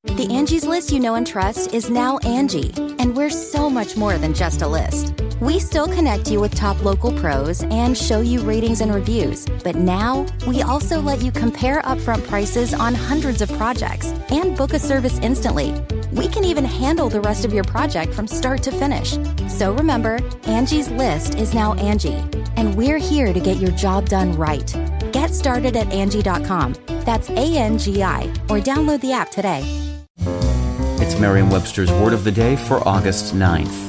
The Angie's List you know and trust is now Angie, and we're so much more than just a list. We still connect you with top local pros and show you ratings and reviews, but now we also let you compare upfront prices on hundreds of projects and book a service instantly. We can even handle the rest of your project from start to finish. So remember, Angie's List is now Angie, and we're here to get your job done right. Get started at Angie.com. That's ANGI, or download the app today. It's Merriam-Webster's Word of the Day for August 9th.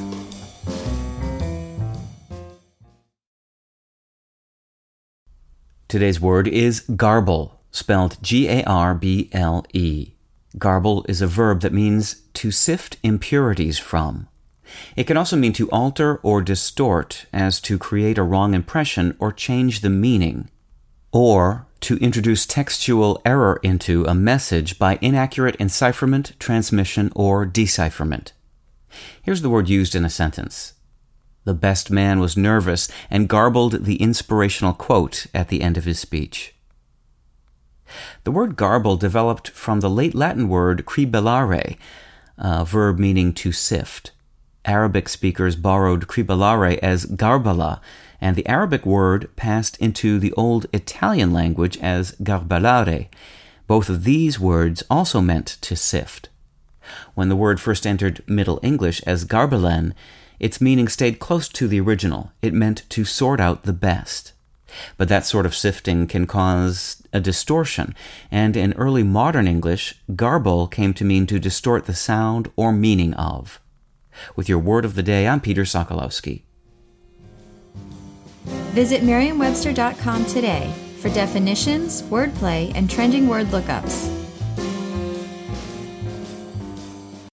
Today's word is garble, spelled G-A-R-B-L-E. Garble is a verb that means to sift impurities from. It can also mean to alter or distort, as to create a wrong impression or change the meaning, or to introduce textual error into a message by inaccurate encipherment, transmission, or decipherment. Here's the word used in a sentence. The best man was nervous and garbled the inspirational quote at the end of his speech. The word garble developed from the late Latin word cribellare, a verb meaning to sift. Arabic speakers borrowed cribellare as garbala, and the Arabic word passed into the old Italian language as garbellare. Both of these words also meant to sift. When the word first entered Middle English as garbelen, its meaning stayed close to the original. It meant to sort out the best. But that sort of sifting can cause a distortion, and in early modern English, garble came to mean to distort the sound or meaning of. With your Word of the Day, I'm Peter Sokolowski. Visit Merriam-Webster.com today for definitions, wordplay, and trending word lookups.